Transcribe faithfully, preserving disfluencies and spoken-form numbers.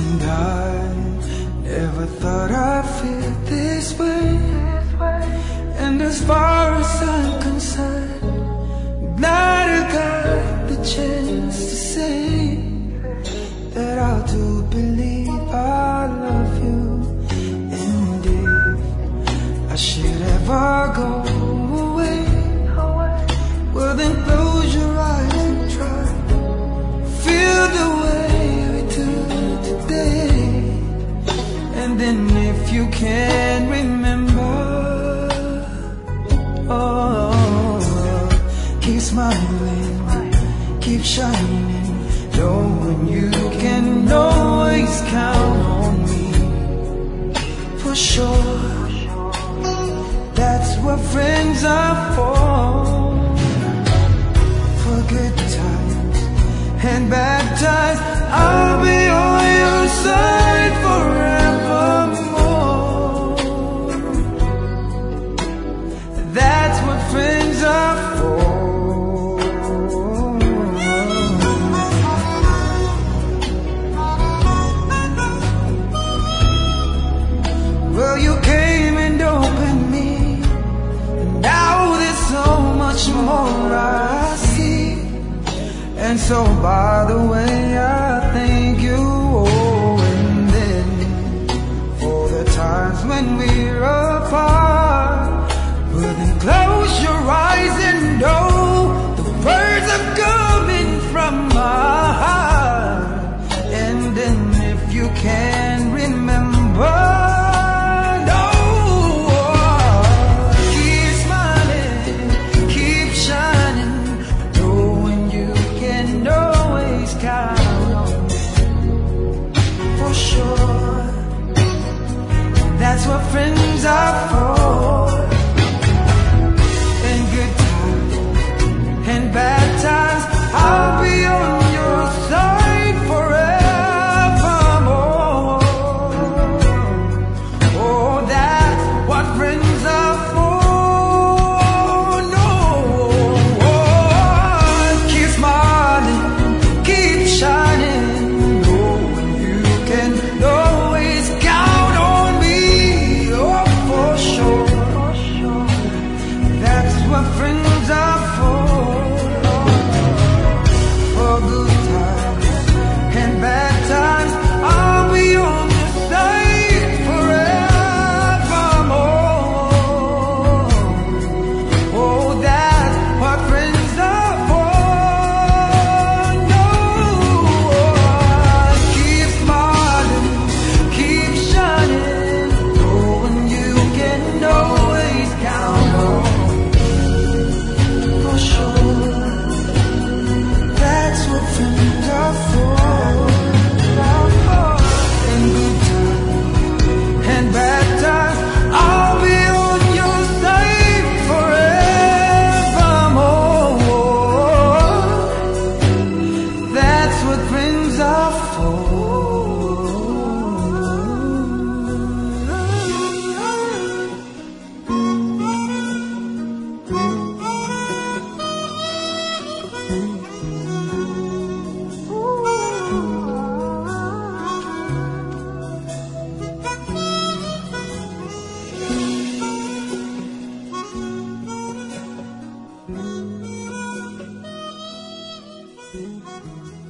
And I never thought I'd feel this way. And as far as I'm concerned, glad I got the chance to say that I do believe I love you. And if I should ever go away, well then close your eyes and try feel the way we do today. And then if you can't remember, oh, keep smiling, keep shining, knowing you can always count on me. For sure, that's what friends are for. For good times and bad times, I'll be on your side forevermore. That's what friends are for. Well, you came and opened me, and now there's so much more I see. And so by the way, I thank you. Oh, and then for the times when we're apart, well then close your eyes and know the words are coming from my heart. And then if you can remember, that's what friends are for. In good times and bad times, I'll be on your side forevermore. Oh, that's what friends are for. No, oh, keep smiling, keep shining, knowing you can always count on me. That's what friends are for. For good times and bad times, I'll be on your side forevermore. Oh, that's what friends are for. No, keep smiling, keep shining, knowing you can always count on. For sure, that's what friends are for. In good times and bad times, I'll be on your side forevermore. That's what friends are for. Thank you.